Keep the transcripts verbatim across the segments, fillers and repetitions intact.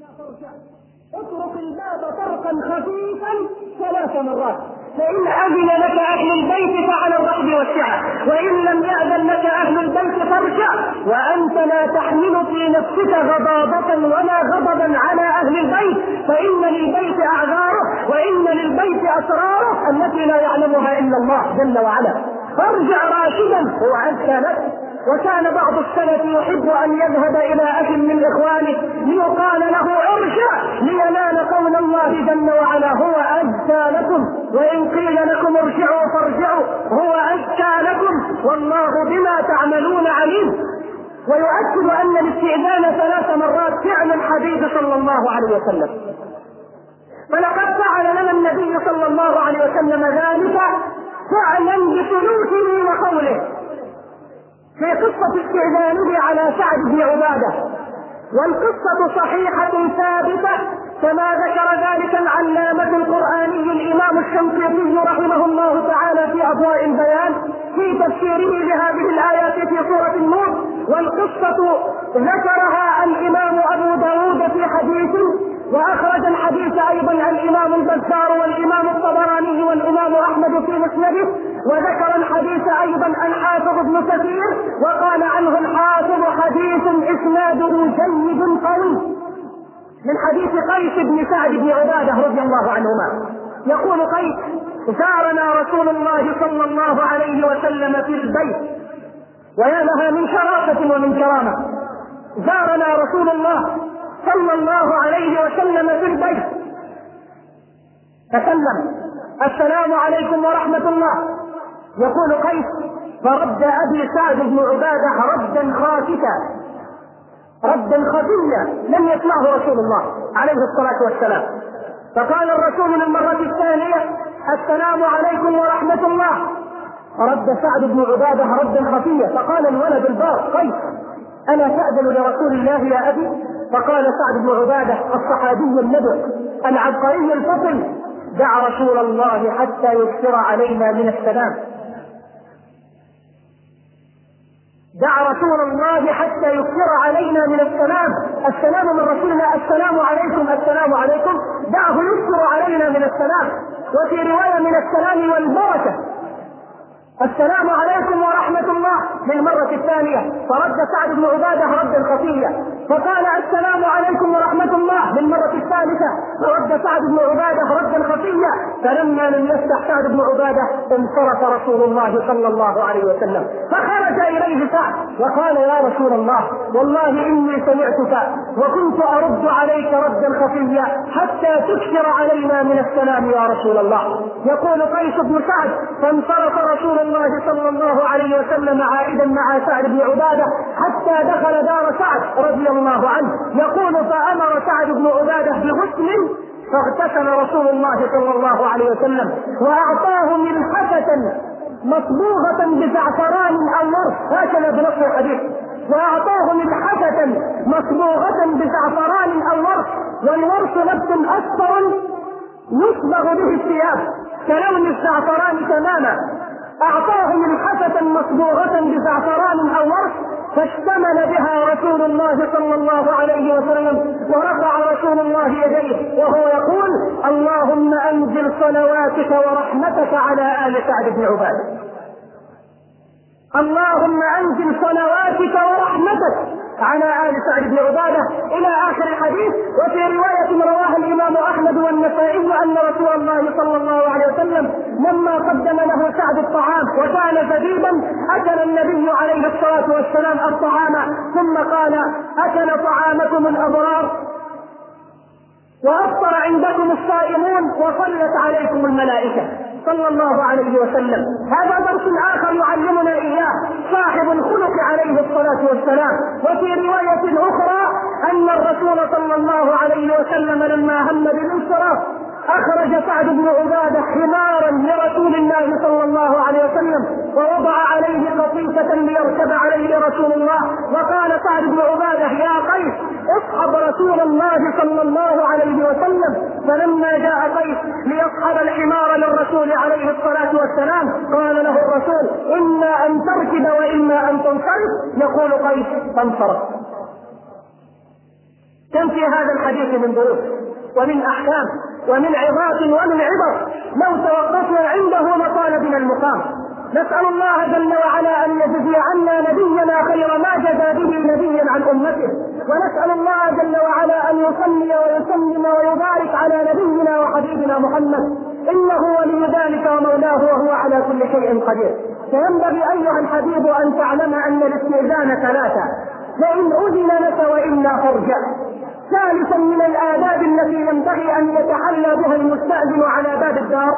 اترك الباب طرقا خفيفا ثلاث مرات، فإن أذن لك أهل البيت فعلى الرحب والسعة، وإن لم يأذن لك أهل البيت فارجع، وأنت لا تحمل في نفسك غضاضة ولا غضبا على أهل البيت، فإن للبيت أعذاره وإن للبيت أسراره التي لا يعلمها إلا الله جل وعلا. فارجع راشدا هو أزكى لك. وكان بعض السلف يحب أن يذهب إلى أخ من إخوانه ليقال له ارجع لينال قول الله جل وعلا هو أزكى لكم، وإن قيل لكم ارجعوا فارجعوا هو أزكى لكم والله بما تعملون عليم. ويؤكد أن الاستئذان ثلاث مرات فعل الحبيب صلى الله عليه وسلم، فلقد فعل لنا النبي صلى الله عليه وسلم ذلك فعلا بسلوكه وقوله في قصة استئذانه على سعد بن عبادة، والقصة صحيحة ثابتة كما ذكر ذلك العلامة القرآني الإمام الشنقيطي رحمه الله تعالى في أضواء البيان في تفسيره لهذه الآيات في سورة النور. والقصة ذكرها الإمام أبو داود في حديثه، وأخرج الحديث أيضا الإمام البزار والإمام الطبراني والإمام أحمد في مسنده، وذكر الحديث أيضا الحافظ ابن كثير وقال عنه الحافظ حديث إسناده جيد قوي من حديث قيس بن سعد بن عبادة رضي الله عنهما. يقول قيس: زارنا رسول الله صلى الله عليه وسلم في البيت، ويا لها من شرافة ومن كرامة، زارنا رسول الله صلى الله عليه وسلم في البيت فسلم: السلام عليكم ورحمة الله. يقول قيس: فرد أبي سعد بن عبادة ردا خافتا ردا خفيا لم يسمعه رسول الله عليه الصلاة والسلام، فقال الرسول للمرة الثانية: السلام عليكم ورحمة الله. رد سعد بن عبادة ردا خفيا، فقال الولد البار قيس: ألا تأذن لرسول الله يا أبي؟ فقال سعد بن عبادة الصحابي النبي العبقري الفطن: دع رسول الله حتى يكثر علينا من السلام، دع رسول الله حتى يكثر علينا من السلام. السلام من رسولنا، السلام عليكم السلام عليكم، دعه يكثر علينا من السلام. وفي رواية من السلام والبركة: السلام عليكم ورحمة الله للمرة الثانية. فرد سعد بن عبادة ردا خفيا، فقال: السلام عليكم ورحمة الله للمرة الثالثة. فرد سعد بن عبادة ردا خفيا، فلما لم يفتح سعد بن عبادة انصرف رسول الله صلى الله عليه وسلم، فخرج إليه سعد وقال: يا رسول الله، والله إني سمعتك وكنت أرد عليك ردا خفيا حتى تكثر علينا من السلام يا رسول الله. يقول قيس بن سعد: فانصرف رسول الله صلى الله عليه وسلم عائدا مع سعد بن عبادة حتى دخل دار سعد رضي الله عنه. يقول: فأمر سعد بن عبادة بغسل فاغتسل رسول الله صلى الله عليه وسلم وأعطاه ملحفة مصبوغة بزعفران أو ورس، هكذا بنص الحديث، وأعطاه ملحفة مصبوغة بزعفران أو ورس، والورس نبت أصفر يصبغ به الثياب كلون الزعفران تماما. أعطاه ملحفة مصبوغة بزعفران أو ورس فاشتمل بها رسول الله صلى الله عليه وسلم، ورفع رسول الله يديه وهو يقول: اللهم أنزل صلواتك ورحمتك على آل سعد بن عبادة، اللهم أنزل صلواتك ورحمتك على آل سعد بن عبادة إلى آخر الحديث. وفي رواية رواها الإمام أحمد والنسائي أن رسول الله صلى الله عليه وسلم لما قدم له سعد الطعام وكان جديدا أكل النبي عليه الصلاة والسلام الطعام ثم قال: أكل طعامكم الأبرار وأفطر عندكم الصائمون وصلت عليكم الملائكة صلى الله عليه وسلم. هذا درس آخر يعلمنا إياه صاحب الخلق عليه الصلاة والسلام. وفي رواية أخرى أن الرسول صلى الله عليه وسلم لما هم بالانصراف أخرج سعد بن عبادة حمارا لرسول الله صلى الله عليه وسلم ووضع عليه قطيفة ليركب عليه رسول الله، وقال سعد بن عبادة: يا قيس اصحب رسول الله صلى الله عليه وسلم. فلما جاء قيس ليصحب الحمار للرسول عليه الصلاة والسلام قال له الرسول: إما أن تركب وإما أن تنصرف. يقول قيس: فانصرف. كم في هذا الحديث من دروس ومن أحكام ومن عظات ومن عبر، لو توقفنا عنده لطال بنا المقام. نسأل الله جل وعلا أن يجزي عنا نبينا خير ما جزى به نبيا عن أمته، ونسأل الله جل وعلا أن يصلي ويسلم ويبارك على نبينا وحبيبنا محمد، إنه ولي ذلك ومولاه وهو على كل شيء قدير. فينبغي أيها الحبيب أن تعلم أن الاستئذان ثلاثة، فإن أذن لك وإلا فارجع. ثالثا من الآداب التي ينبغي أن يتحلى بها المستأذن على باب الدار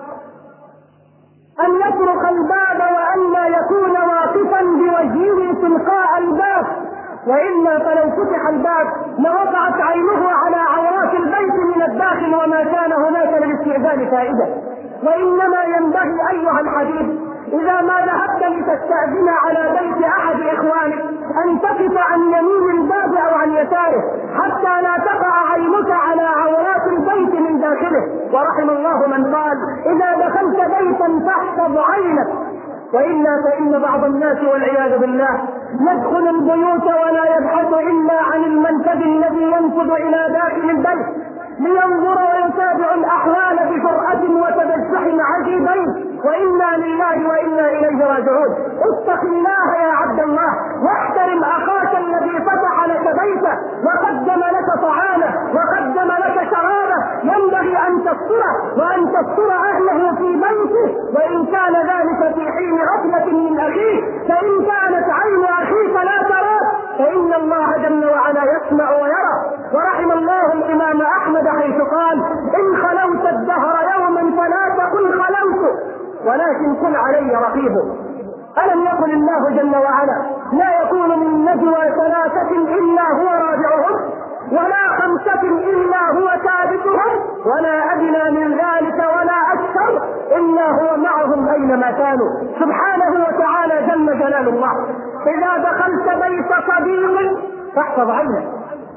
أن يطرق الباب وأن لا يكون واقفا بوجهه تلقاء الباب، وإلا فلو فتح الباب لوقعت عينه على عورات البيت من الداخل وما كان هناك للاستئذان فائدة. وإنما ينبغي أيها الحبيب إذا ما ذهبت لتستأذن على بيت أحد إخوانك أن تقف عن يمين الباب أو عن يساره حتى لا تقع عينك على عورات البيت من داخله. ورحم الله من قال إذا دخلت بيتا فاحفظ عينك، وإلا فإن بعض الناس والعياذ بالله يدخل البيوت ولا يبحث إلا عن المنفذ الذي ينفذ إلى داخل البيت لينظر ويتابع الأحوال بجرأة وتبجح عجيبين، وإنا لله وإنا إليه راجعون. اتق الله يا عبد الله واحترم أخاك الذي فتح لك بيته وقدم لك طعامه وقدم لك شرابه، ينبغي أن تستره وأن تستر أهله في بيته، وإن كان ذلك في حين غفلة من أخيه، فإن كانت عين أخيك لا تراه فإن الله جل وعلا يسمع ويرى. ورحم الله الإمام أحمد حيث قال إن خلوت الدهر يوما فلا تقل خلوت ولكن قل علي رقيبه. ألم يقل الله جل وعلا لا يكون من نجوى ثلاثة إلا هو رابعهم ولا خمسة إلا هو سادسهم ولا أدنى من ذلك ولا أكثر إلا هو معهم أينما كانوا. سبحانه وتعالى جل جلال الله. إذا دخلت بيت صديق فاحفظ عينك،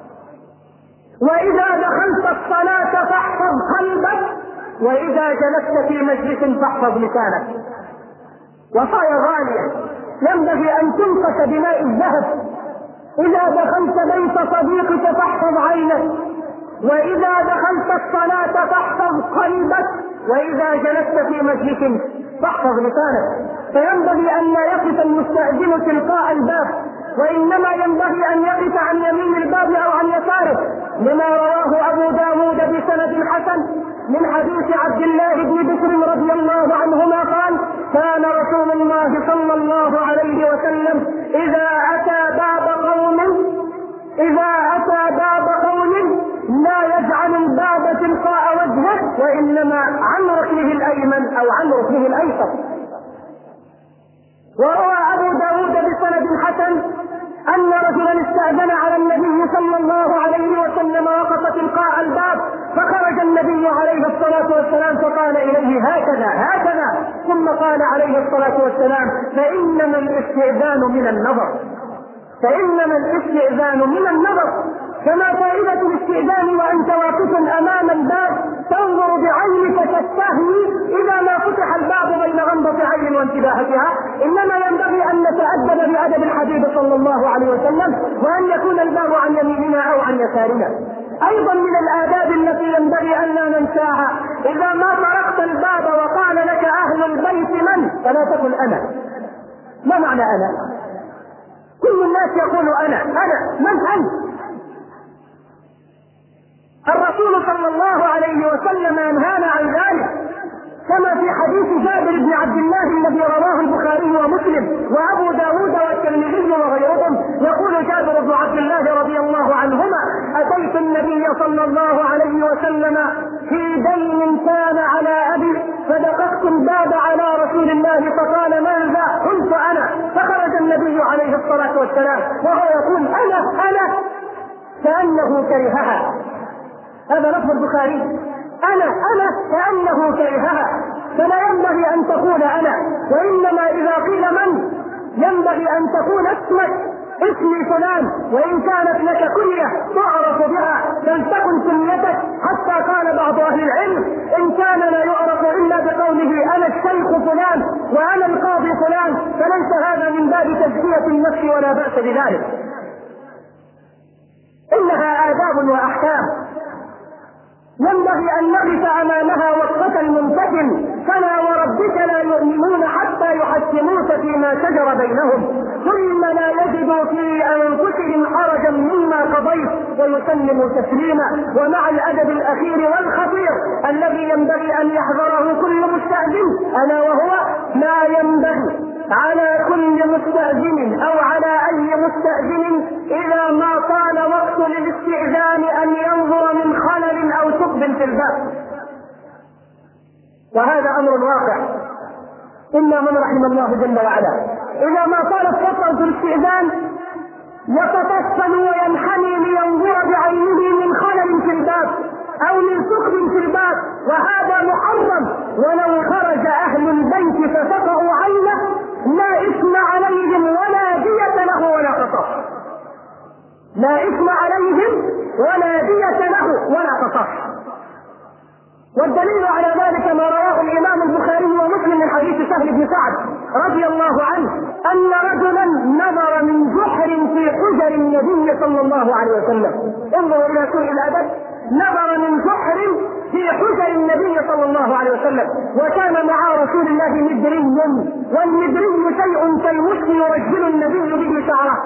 وإذا دخلت الصلاة فاحفظ قلبك، وإذا جلست في مجلس فاحفظ لسانك. وصايا غالية ينبغي أن تنقش بماء الذهب. إذا دخلت بيت صديقك فاحفظ عينك، وإذا دخلت الصلاة فاحفظ قلبك، وإذا جلست في مجلس فاحفظ لسانك. فينبغي أن لا يقف المستأذن تلقاء الباب، وإنما ينبغي أن يقف عن يمين الباب أو عن يساره، لما رواه أبو داود بسند حسن من حديث عبد الله بن بكر رضي الله عنهما قال كان رسول الله صلى الله عليه وسلم إذا أتى باب قوم إذا أتى باب قوم لا يجعل الباب تلقاء وجهه، وإنما عن ركنه الأيمن أو عن ركنه الأيسر. وروى أبو داود بسند حسن أن رجلا استأذن على النبي صلى الله عليه وسلم وقف تلقاء الباب، فخرج النبي عليه الصلاة والسلام فقال إليه هكذا هكذا، ثم قال عليه الصلاة والسلام فإنما الاستئذان من النظر فإنما الاستئذان من النظر كما فائدة الاستئذان وأنت واقف أمام الباب تنظر بعينك تستهوي إذا ما فتح الباب بين غمضة عين وانتباهتها، إنما ينبغي أن نتأدب بأدب الحبيب صلى الله عليه وسلم وأن يكون الباب عن يميننا أو عن يسارنا. أيضا من الآداب التي ينبغي أن لا ننساها إذا ما طرقت الباب وقال لك أهل البيت من فلا تقل أنا. ما معنى أنا؟ كل الناس يقول أنا أنا من أنت؟ الرسول صلى الله عليه وسلم ينهانا عن ذلك كما في حديث جابر بن عبد الله الذي رواه البخاري ومسلم وأبو داود والترمذي وغيرهم. يقول جابر بن عبد الله رضي الله عنهما أتيت النبي صلى الله عليه وسلم في دين كان على أبي فدققت الباب على رسول الله فقال من ذا؟ قلت أنا، فخرج النبي عليه الصلاة والسلام وهو يقول أنا أنا كأنه كرهها. هذا لفظ البخاري أنا أنا كأنه كرهها. فلا ينبغي أن تقول أنا، وإنما إذا قيل من ينبغي أن تقول اسمك اسمي فلان، وإن كانت لك كنية تعرف بها فلتكن كنيتك. حتى قال بعض أهل العلم إن كان لا يعرف إلا بقوله أنا الشيخ فلان وأنا القاضي فلان فليس هذا من باب تزكية النفس ولا بأس بذلك. إنها آداب خطاب وأحكام ينبغي أن نقف أمامها وقفة الممتثل. فلا وربك لا يؤمنون حتى يحكموك فيما شجر بينهم ثم لا يجدوا في أنفسهم حرجا مما قضيت ويسلموا تسليما. ومع الأدب الأخير والخطير الذي ينبغي أن يحذره كل مستأذن، ألا وهو ما ينبغي على كل مستأذن أو على أي مستأذن إذا ما طال وقت الاستئذان أن ينظر من خلل أو ثقب في الباب، وهذا أمر واقع إلا من رحم الله جل وعلا. إذا ما طالت فترة الاستئذان يتطفل وينحني لينظر بعينه من خلل في الباب أو من ثقب في الباب، وهذا محرم. ولو خرج أهل البيت فسقوا عينه لا إثم عليهم ولا دية له ولا قصاص، لا إثم عليهم ولا دية له ولا قصاص. والدليل على ذلك ما رواه الإمام البخاري ومسلم من حديث سهل بن سعد رضي الله عنه أن رجلا نظر من جحر في حجر النبي صلى الله عليه وسلم. انظروا إلى سوء الأدب، نظر من جحر في حجر النبي صلى الله عليه وسلم، وكان مع رسول الله مدري، والمدري شيء كالمشي يرجل النبي به شعره.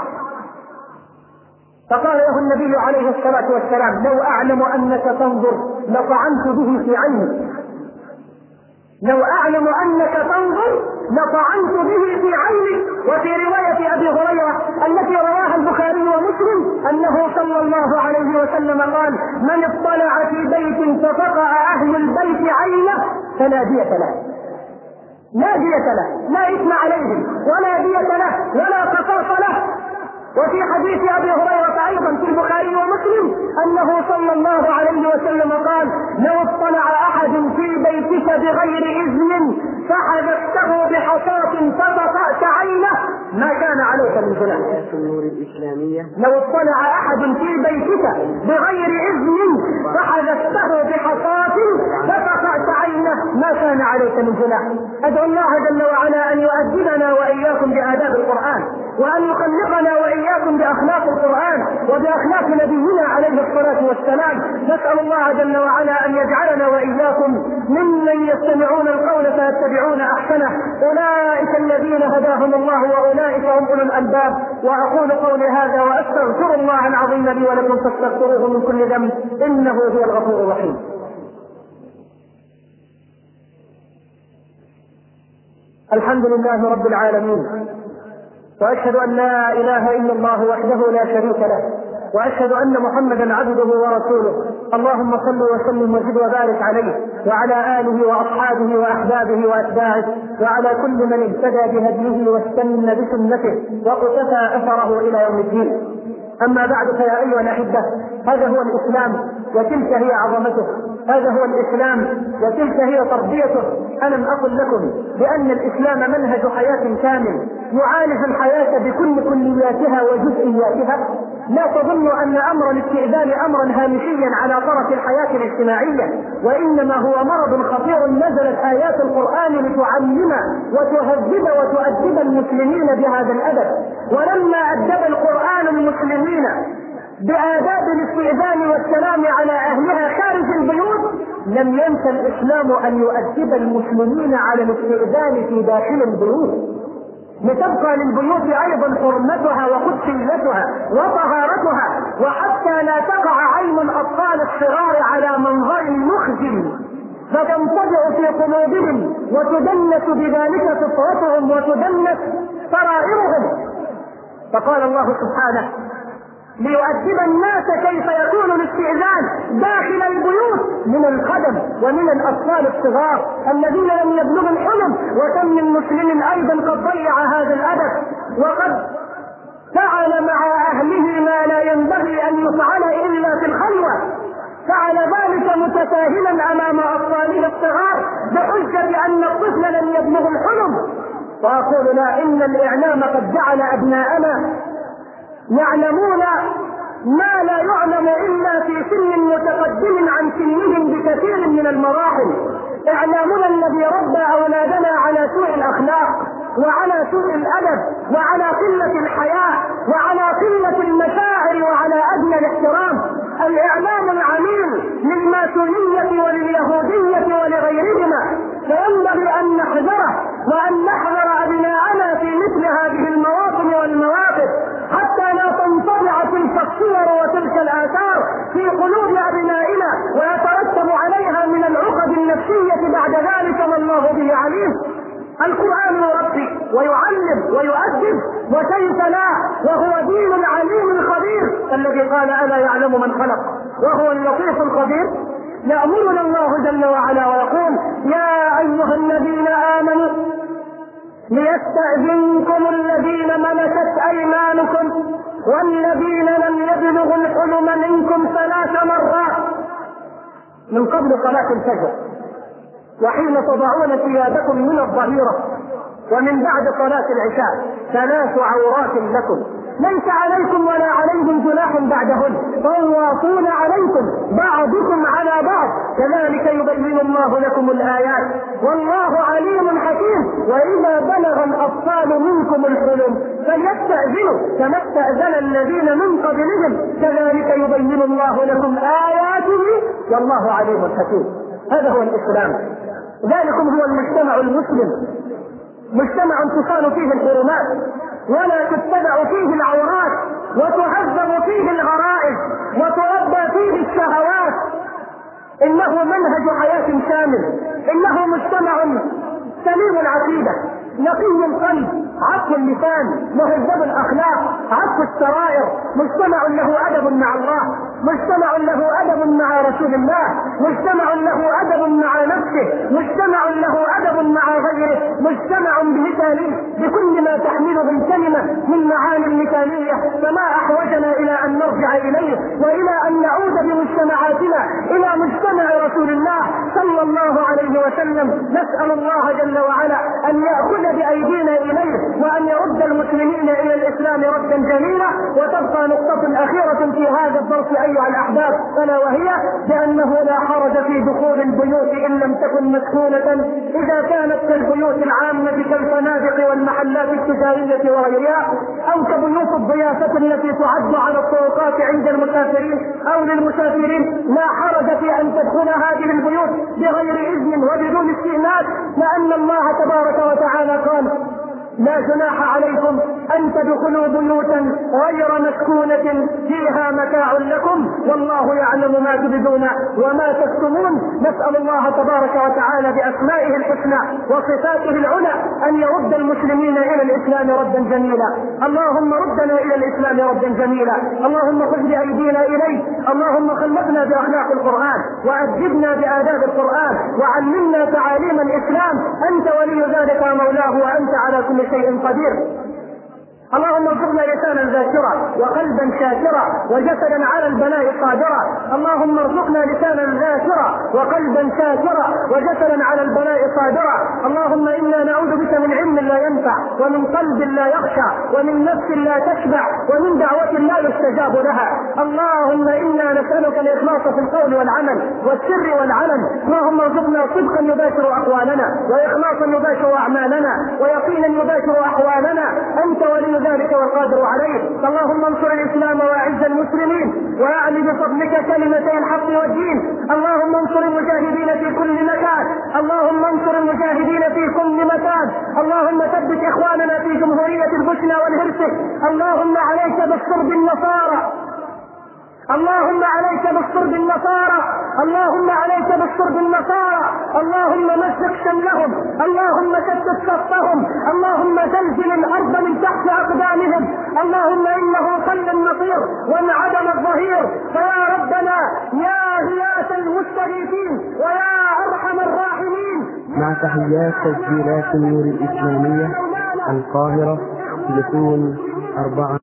فقال له النبي عليه الصلاة والسلام: لو أعلم أنك تنظر لطعنت به في عينك، لو أعلم أنك تنظر لطعنت به في عينك. وفي رواية أبي هريرة التي رواها البخاري ومسلم أنه صلى الله عليه وسلم قال: من اطلع في بيت ففقع أهل البيت عينه فلا دية له، لا دية له، لا إثم عليهم ولا دية له ولا قصاص له. وفي حديث أبي هريرة أيضا في البخاري ومسلم أنه صلى الله عليه وسلم قال: لو اطلع أحد في بيتك بغير إذن فحدثته بحصاة فقطعت عينه ما كان عليك من جناح. لو اطلع أحد في بيتك بغير إذن فحدثته بحصاة فقطعت عينه ما كان عليك من جناح. أدعو الله جل وعلا أن يؤدبنا وإياكم بآداب القرآن، وأن يخلقنا وإياكم بأخلاق القرآن وبأخلاق نبينا عليه الصلاة والسلام. نسأل الله جل وعلا أن يجعلنا وإياكم ممن يستمعون القول فيتبعون أحسنه، أولئك الذين هداهم الله وأولئك هم أولو الألباب. وأقول قولي هذا وأستغفر الله العظيم لي ولكم فاستغفروه من كل ذنب إنه هو الغفور الرحيم. الحمد لله رب العالمين، وأشهد أن لا إله إلا الله وحده لا شريك له، وأشهد أن محمدا عبده ورسوله. اللهم صل وسلم وزد وبارك عليه وعلى آله وأصحابه وأحبابه وأتباعه وعلى كل من اهتدى بهديه واستنى بسنته وقتفى أثره إلى يوم الدين. أما بعد، فيا أيها الأحبة، هذا هو الإسلام وتلك هي عظمته، هذا هو الإسلام وتلك هي تربيته. ألم أقل لكم بأن الإسلام منهج حياة كامل يعالج الحياة بكل كلياتها وجزئياتها؟ لا تظنوا أن أمر الاستئذان أمرا هامشيا على طرف الحياة الاجتماعية، وإنما هو مرض خطير نزلت آيات القرآن لتعلم وتهذب وتؤدب المسلمين بهذا الأدب. ولما أدب القرآن المسلمين بآداب الاستئذان والسلام على أهلها خارج البيوت، لم ينسى الإسلام أن يؤدب المسلمين على الاستئذان في داخل البيوت، لتبقى للبيوت أيضا حرمتها وقدسيتها وطهارتها، وحتى لا تقع عين الأطفال الصغار على منظر مخزي فتنطبع في قلوبهم وتدنس بذلك فطرتهم وتدنس سرائرهم. فقال الله سبحانه: ليؤدب الناس كيف يكون الاستئذان داخل البيوت من الخدم ومن الأطفال الصغار الذين لم يبلغوا الحلم. وكم من مسلم أيضا قد ضيع هذا الأدب وقد فعل مع أهله ما لا ينبغي أن يفعل إلا في الخلوة، فعل ذلك متساهلا أمام أطفاله الصغار بحجة أن الطفل لم يبلغ الحلم. وأقول لا، إن الإعلام قد جعل أبناءنا يعلمون ما لا يعلم إلا في سن متقدم عن سنهم بكثير من المراحل. إعلامنا الذي ربى أولادنا على سوء الأخلاق وعلى سوء الأدب وعلى قلة الحياء وعلى قلة المشاعر وعلى أدنى الاحترام. نحذره وأن نحذر أبناءنا في مثل هذه المواطن والمواقف حتى لا تنطبع تلك الصور وتلك الآثار في قلوب أبنائنا ويترتب عليها من العقد النفسية بعد ذلك ما الله به عليم. القرآن يربي ويعلم ويؤدب وكيف لا، وهو دين العليم الخبير الذي قال ألا يعلم من خلق وهو اللطيف الخبير. يأمرنا الله جل وعلا ويقول يا أيها الذين آمنوا ليستأذنكم الذين ملكت أيمانكم والذين لم يبلغوا الحلم منكم ثلاث مرات من قبل صلاة الفجر وحين تضعون ثيابكم من الظهيرة ومن بعد صلاة العشاء ثلاث عورات لكم ليس عليكم ولا عليهم جناح بعدهن طوافون عليكم بعضكم على بعض كذلك يبين الله لكم الآيات والله عليم حكيم. وإذا بلغ الأطفال منكم الحلم فليستأذنوا كما استأذن الذين من قبلهم كذلك يبين الله لكم آياته والله عليم حكيم. هذا هو الإسلام. ذلكم هو المجتمع المسلم، مجتمع تصان فيه الحرمات ولا تتبع فيه العورات وتهذب فيه الغرائز وتربى فيه الشهوات. إنه منهج حياة شامل، إنه مجتمع سليم العقيدة نقي القلب عفو اللسان مهذب الأخلاق عفو السرائر، مجتمع له أدب مع الله، مجتمع له أدب مع رسول الله، مجتمع له أدب مع نفسه، مجتمع له أدب مع غيره، مجتمع مثالي بكل ما تحمله الكلمة من معاني مثالية. فما أحوجنا إلى أن نرجع إليه وإلى أن نعود بمجتمعاتنا إلى مجتمع رسول الله صلى الله عليه وسلم. نسأل الله جل وعلا أن يأخذ بأيدينا إليه وأن يرد المسلمين إلى الإسلام ردا جميلا. وتبقى نقطة أخيرة في هذا الدرس أيها الأحباب ألا وهي بأنه لا حرج في دخول البيوت إن لم تكن مسكونة إذا كانت كالبيوت العامة كالفنادق والمحلات التجارية وغيرها أو كبيوت الضيافة التي تعد على الطرقات عند المسافرين أو للمسافرين. لا حرج في أن تدخل هذه البيوت بغير إذن وبدون استئناس لأن الله تبارك وتعالى قال لا جناح عليكم أن تدخلوا بيوتا غير مسكونة فيها متاع لكم والله يعلم ما تبدون وما تكتمون. نسأل الله تبارك وتعالى بأسمائه الحسنى وصفاته العلى أن يرد المسلمين إلى الإسلام ردا جميلا. اللهم ردنا إلى الإسلام ردا جميلا. اللهم خذ بأيدينا إليه. اللهم خلقنا بأخلاق القرآن وأدبنا بآداب القرآن وعلمنا تعاليم الإسلام. أنت ولي ذلك ومولاه وأنت على كل شيء قدير. اللهم ارزقنا لسانا ذاكرا وقلبا شاكرا وجسدا على البلاء قادرا. اللهم ارزقنا لسانا ذاكرا وقلبا شاكرا وجسدا على البلاء قادرا. اللهم انا نعوذ بك من علم لا ينفع ومن قلب لا يخشع ومن نفس لا تشبع ومن دعوة لا يستجاب لها. اللهم انا نسألك الإخلاص في القول والعمل والسر والعلن. اللهم ارزقنا صدقا يباشر أقوالنا وإخلاصا يباشر أعمالنا ويقينا يباشر أحوالنا. أنت ولي ذلك والقادر عليه. اللهم انصر الإسلام واعز المسلمين واعل بفضلك كلمتي الحق والدين. اللهم انصر المجاهدين في كل مكان. اللهم انصر المجاهدين في كل مكان. اللهم ثبت إخواننا في جمهورية البوسنة والهرسك. اللهم عليك بالصرب النصارى. اللهم عليك بالصرب النصارى. اللهم عليك بالصرب النصارى. اللهم مزق شملهم. اللهم شتت صفهم. اللهم زلزل الارض من تحت اقدامهم. اللهم انه قل النصير وانعدم الظهير. فيا ربنا يا غياث المستغيثين ويا ارحم الراحمين. مع تحيات تسجيلات النور الإسلامية القاهرة تليفون أربعة